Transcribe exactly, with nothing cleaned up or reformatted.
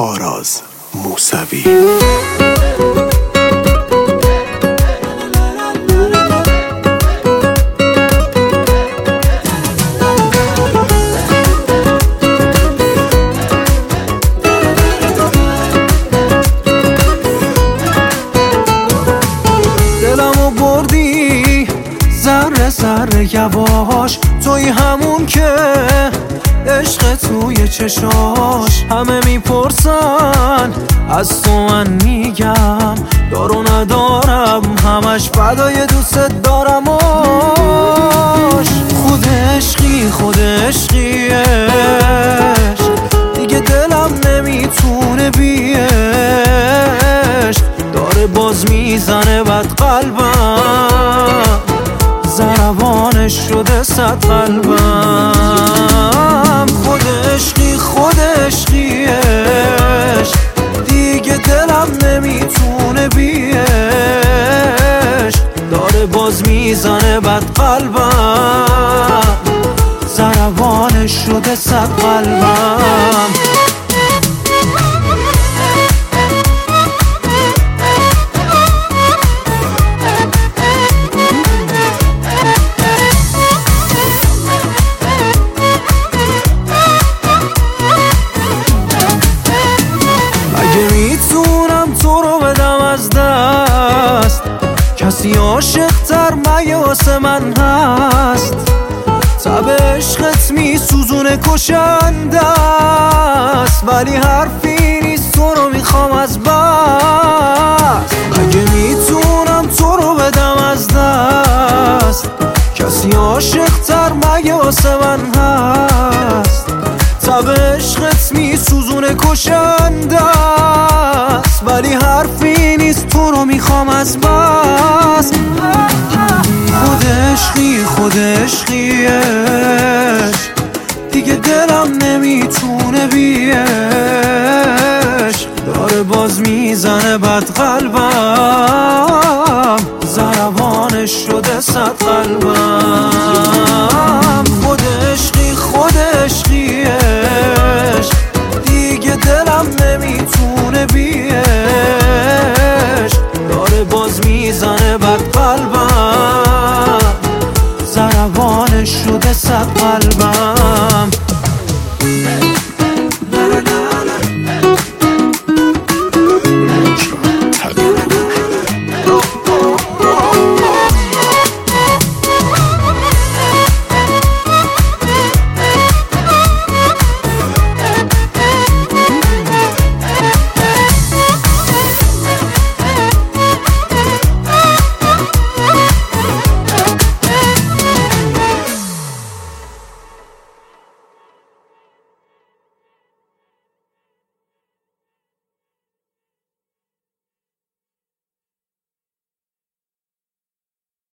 آراز موسوی. دلمو بردی ذره ذره یواش، توی همون که عشق توی چشاش. همه میپرسن از تو، من میگم دارو ندارم، همش فدای دوست دارمش. خود عشقی خود عشقیش دیگه دلم نمیتونه بیش، داره باز میزنه بد قلبم، ضربانش شده صد قلبم. خود عشقی خود عشقیش دیگه دلم نمیتونه بیش، داره باز میزنه بد قلبم، ضربانش شده صد قلبم. کسی عاشق تر مگه واسه من هست؟ تب عشقت میسوزونه کشنده است، ولی حرفی نیست تو رو میخوام از بس. مگه میتونم تو رو بدم از دست؟ کسی عاشق تر مگه واسه من هست؟ تب عشقت میسوزونه کشنده است، ولی حرفی نیست تو رو میخوام از بس. خود عشقی خود عشقیش دیگه دلم نمیتونه بیش، داره باز میزنه بد قلبم، ضربانش شده صد قلبم. خود عشقی خود عشقیش